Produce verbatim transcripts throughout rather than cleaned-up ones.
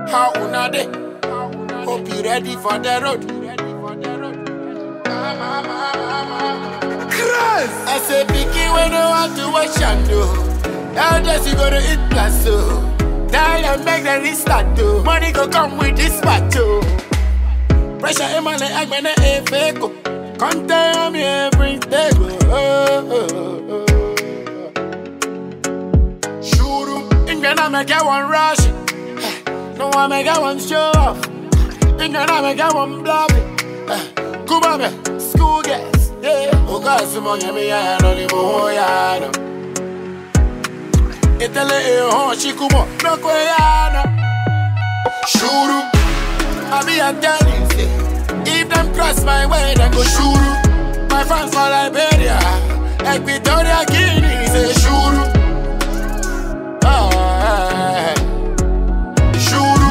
How una dey? Hope you ready for the road. Christ! I say picky when you want to watch and do. Elders you gonna eat plus so. Tell them make them restart too. Money go come with this part too. Pressure in my leg when I ain't fake. Come tell me every day. Shuru, England I make one rush. No I make one show off. England I make one bluff. Kuma me, school gas. Yeah, oh God, some money me I don't even know ya. Itele e ho shikumo, no kweyana. Shuru, I be a tell you, say, if them cross my way, then go shuru. My friends from Liberia, Equatorial Guinea, say shuru. Oh, hey. Shuru,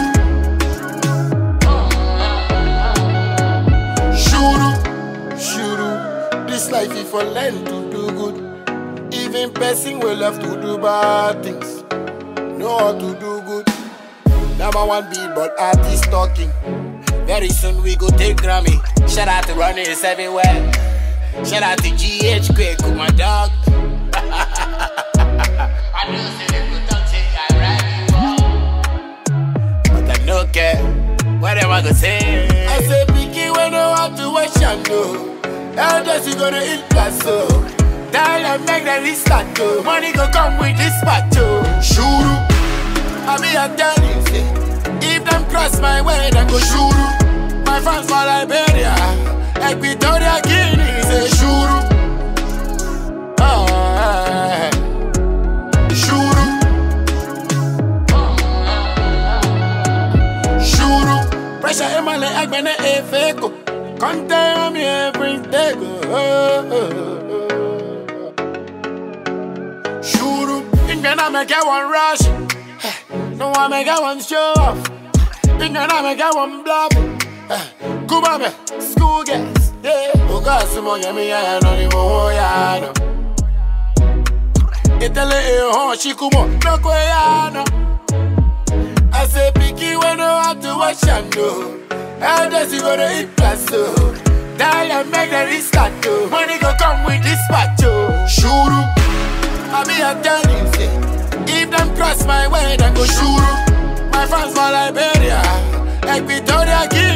shuru, shuru. This life is for learn to do good. Even person will have to do bad things. Know how to do good. Number one beat, but artist talking. Very soon we go take Grammy. Shout out to runners everywhere. Shout out to G H Quick, my dog. I know say they could talk say I ride you up, but I no care. What am I gonna say? I say picky when you want to watch and do. Elders you gonna eat plus so. Tell them make them restart too. Money go come with this part too. Shuru, I be a tell you say, if them cross my way then go shuru. My friends from Liberia, Equatorial Guinea, say shuru. Oh, hey. Shuru, shuru. Pressure in my leg when I ain't fake. Come tell me every day. Shuru, England I make one rush. No I make one show off. England I make one bluff. Kuma me, school gas. Yeah, oh God, some money me I don't even know ya. Itele e ho shikumo, no kweyana. I say picky when you want to watch and do. Elders you gonna eat plus so. Tell them make them restart too. Money go come with this part too. Shuru, I be a tell you say, if them cross my way then go shuru. My friends from Liberia, Equatorial Guinea.